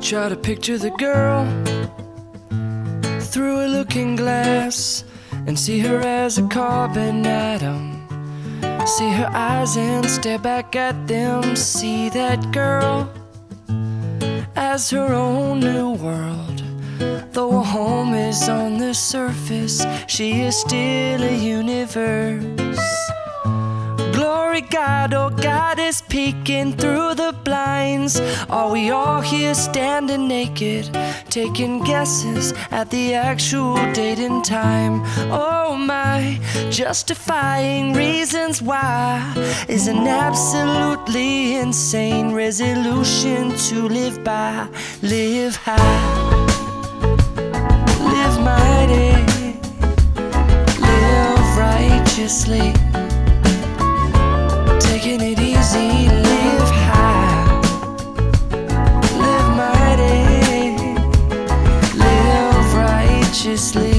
Try to picture the girl through a looking glass and see her as a carbon atom. See her eyes and stare back at them. See that girl as her own new world. Though a home is on the surface, she is still a universe. Glory God, oh God is peeking through the blinds. Are we all here standing naked, taking guesses at the actual date and time? Oh my, justifying reasons why is an absolutely insane resolution to live by. Live high, live mighty, live righteously, taking it easy, live high, live mighty, live righteously.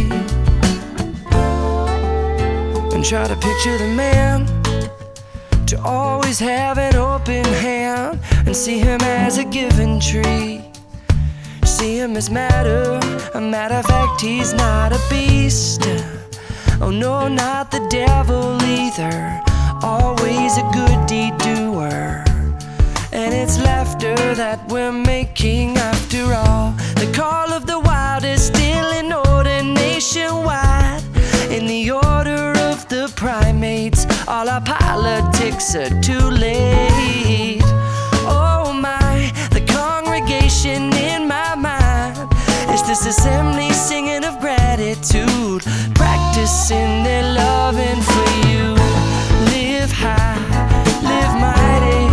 And try to picture the man to always have an open hand and see him as a given tree. See him as matter, a matter of fact, he's not a beast. Oh no, not the devil either. Always a good deed doer. And it's laughter that we're making after all. The call of the wild is still in order nationwide. In the order of the primates, all our politics are too late. Oh my, the congregation in my mind is this assembly singing of gratitude, practicing their loving for you. Live high, live mighty,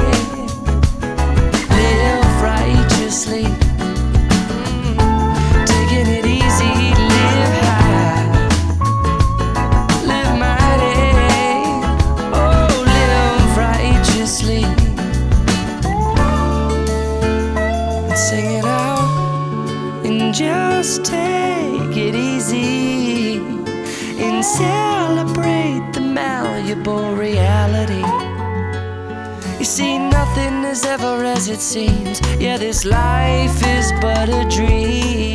live righteously, taking it easy, live high, live mighty, oh, live righteously, and sing it out, and just take it easy, and celebrate the malleable reality. You see, nothing is ever as it seems. Yeah, this life is but a dream.